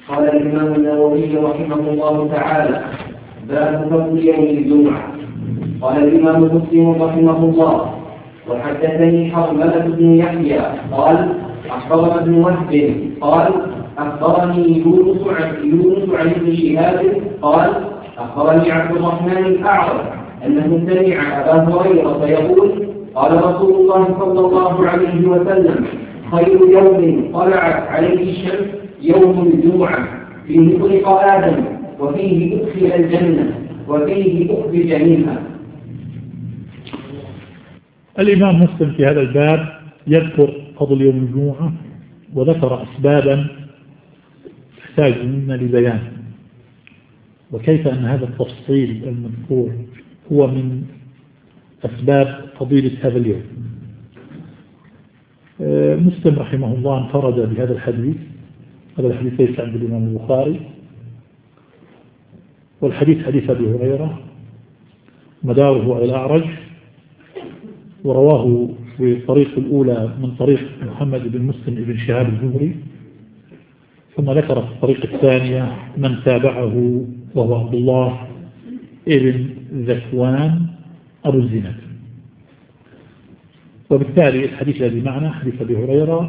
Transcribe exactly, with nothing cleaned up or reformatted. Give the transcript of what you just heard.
قال الإمام النووي رحمه الله تعالى: باب فضل يوم الجمعة. قال الإمام مسلم رحمه الله: وحدثني حرملة بن يحيى قال أخبرنا ابن وهب قال أخبرني يونس عن يونس عن ابن شهاب قال أخبرني عبد الرحمن الأعرج أنه سمع أبا هريرة يقول: قال رسول الله صلى الله عليه وسلم: خير يوم طلعت عليه الشمس يوم الجمعة، فيه خلق آدم وفيه أدخل الجنة وفيه أخرج منها. الإمام مسلم في هذا الباب يذكر فضل يوم الجمعة وذكر أسبابا تحتاج منا لبيان، وكيف أن هذا التفصيل المذكور هو من أسباب فضيلة هذا اليوم. مسلم رحمه الله انفرد بهذا الحديث. هذا الحديث ليس عند الإمام البخاري، والحديث حديث أبي هريرة مداره على الأعرج، ورواه في الطريق الأولى من طريق محمد بن مسلم بن شهاب الزهري، ثم ذكر في الطريق الثانية من تابعه وهو عبد الله ابن ذكوان أبو الزناد. وبالتالي الحديث الذي معنا حديث أبي هريرة